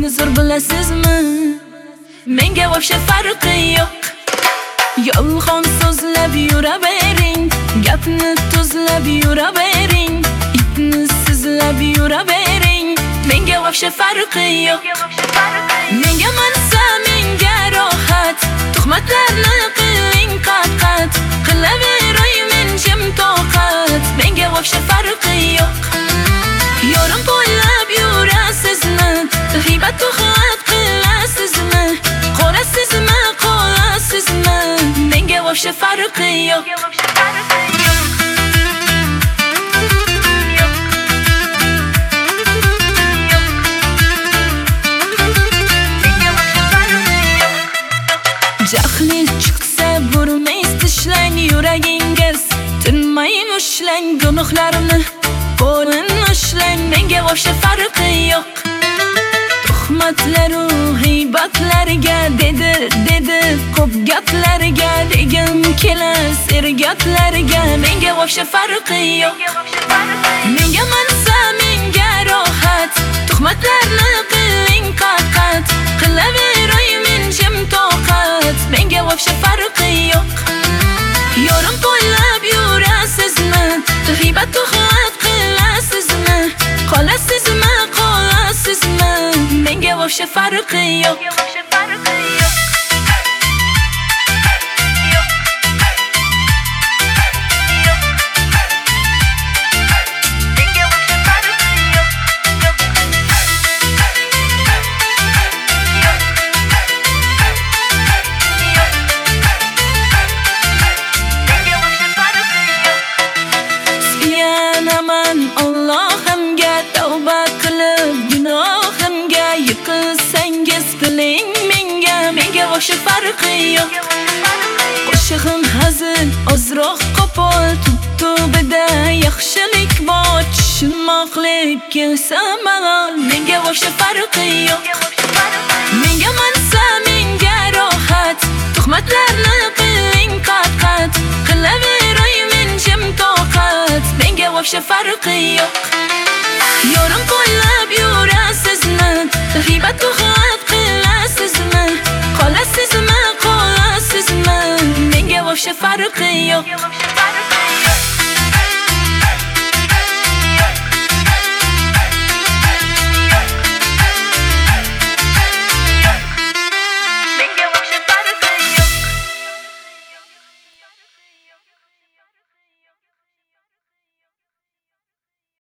ko'pni zo'r bilasizmi? Menga vobshe farqi yo'q. Yolg'on so'zlab yuravering, gapni tuzlab yuravering, itni sizlab yuravering. Menga vobshe farqi yo'q. Menga mansa, menga rohat, tuhmatlarni qiling qat-qat, qilaveray men jim toqat. Menga vobshe farqi yo'q. Yorim bo'ylab yurasizmi? G'iybat tuhmat qilasizmi? Qorasizmi, qolasizmi? Menga vobshe farqi yo'q. Jahli chiqsa burmaysiz, tishlang yuragingiz, tinmay ushlang gunohlarimni, qo'lini ushlang. Menga vobshe farqi yo'q. Tuhmatlaru g'iybatlarga dedi ko'p gaplarga degim kelar sergaplarga. Menga vobshe farqi yo'q. Menga mansa, menga rohat, tuhmatlarni qiling qat-qat, qilaveray men jim toqat. Menga vobshe farqi yo'q. Yorim bo'ylab yurasizmi? G'iybat tuhmat qilasizmi? Qolasizmi, qolasizmi? Menga vobshe farqi yo'q. Allohimga tavba qilib gunohimga, yiqilsangiz qiling menga. Menga vobshe farqi yo'q. Qo'shig'im hazil, ozroq qo'pol, tubida yaxshilik bor, tushunmoqlik kelsa malol. Menga vobshe farqi yo'q. Menga mansa, menga rohat, tuhmatlarni qiling qat-qat, qilaveray men jim toqat. Menga vobshe farqi yo'q. Yorim bo'ylab yurasizmi? G'iybat tuhmat qilasizmi? Qolasizmi, qolasizmi? Menga vobshe farqi yo'q.